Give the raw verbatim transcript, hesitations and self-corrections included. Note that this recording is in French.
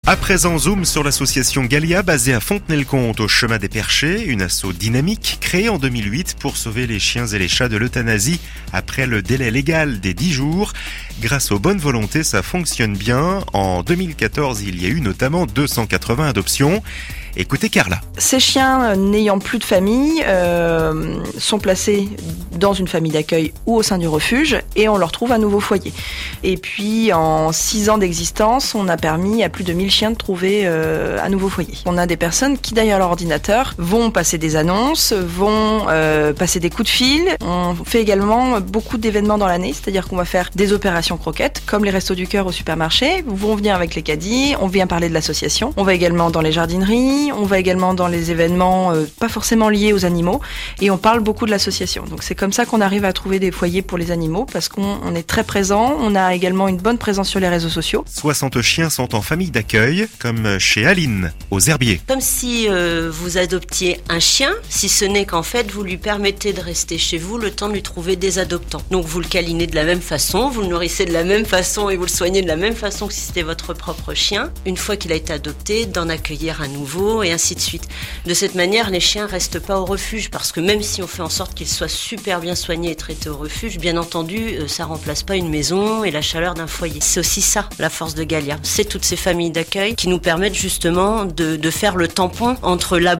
À présent, zoom sur l'association Galia, basée à Fontenay-le-Comte, au chemin des Perchés, une asso dynamique créée en deux mille huit pour sauver les chiens et les chats de l'euthanasie après le délai légal des dix jours. Grâce aux bonnes volontés, ça fonctionne bien. En deux mille quatorze, il y a eu notamment deux cent quatre-vingts adoptions. Écoutez Carla. Ces chiens n'ayant plus de famille euh, sont placés dans une famille d'accueil ou au sein du refuge et on leur trouve un nouveau foyer. Et puis en six ans d'existence, on a permis à plus de mille chiens de trouver euh, un nouveau foyer. On a des personnes qui derrière leur ordinateur vont passer des annonces, vont euh, passer des coups de fil. On fait également beaucoup d'événements dans l'année, c'est-à-dire qu'on va faire des opérations croquettes comme les Restos du Cœur au supermarché. Ils vont venir avec les caddies, on vient parler de l'association. On va également dans les jardineries. On va également dans les événements euh, pas forcément liés aux animaux et on parle beaucoup de l'association. Donc c'est comme ça qu'on arrive à trouver des foyers pour les animaux parce qu'on on est très présent. On a également une bonne présence sur les réseaux sociaux. soixante chiens sont en famille d'accueil, comme chez Aline, aux Herbiers. Comme si euh, vous adoptiez un chien, si ce n'est qu'en fait vous lui permettez de rester chez vous le temps de lui trouver des adoptants. Donc vous le câlinez de la même façon, vous le nourrissez de la même façon et vous le soignez de la même façon que si c'était votre propre chien. Une fois qu'il a été adopté, d'en accueillir un nouveau et ainsi de suite. De cette manière, les chiens restent pas au refuge parce que même si on fait en sorte qu'ils soient super bien soignés et traités au refuge, bien entendu, ça remplace pas une maison et la chaleur d'un foyer. C'est aussi ça, la force de Galia. C'est toutes ces familles d'accueil qui nous permettent justement de, de faire le tampon entre la